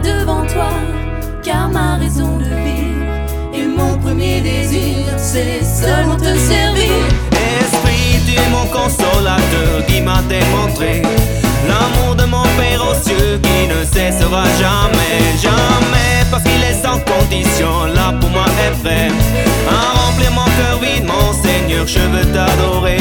devant toi, car ma raison de vivre et mon premier désir, c'est seulement te servir. Esprit du mon consolateur qui m'a démontré l'amour de mon Père aux cieux qui ne cessera jamais, jamais, parce qu'il est sans condition, là pour moi est prêt à remplir mon cœur vide. Mon Seigneur, je veux t'adorer.